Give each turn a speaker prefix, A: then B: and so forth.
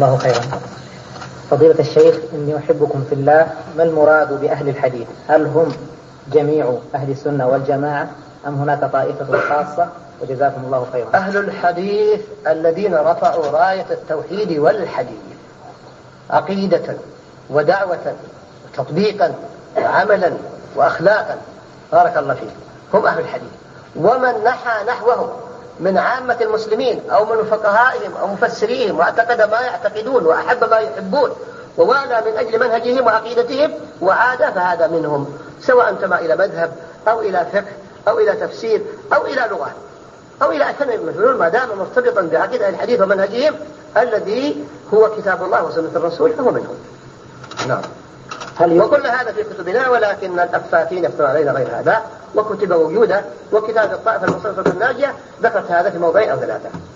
A: الله خيرا. فضيلة الشيخ، إني أحبكم في الله، ما المراد بأهل الحديث؟ هل هم جميع أهل السنة والجماعة أم هناك طائفة خاصة؟ وجزاكم الله خيرا.
B: أهل الحديث الذين رفعوا راية التوحيد والحديث عقيدة ودعوة وتطبيقا وعملا وأخلاقا، بارك الله فيه، هم أهل الحديث. ومن نحى نحوهم من عامة المسلمين أو من فقهائهم أو مفسريهم واعتقد ما يعتقدون وأحب ما يحبون ووالى من أجل منهجهم وعقيدتهم وعاد، فهذا منهم، سواء انتمى إلى مذهب أو إلى فقه أو إلى تفسير أو إلى لغة أو إلى فن المفعول، ما دام مرتبطا بعقيدة الحديث ومنهجهم الذي هو كتاب الله وسنة الرسول فهو منهم. نعم. وكل هذا في كتبنا، ولكن الأفاكين يفترون علينا غير هذا، وكتب وجوده، وكتاب الطائفة المنصفة الناجية ذكرت هذا في موضعين أو ثلاثة.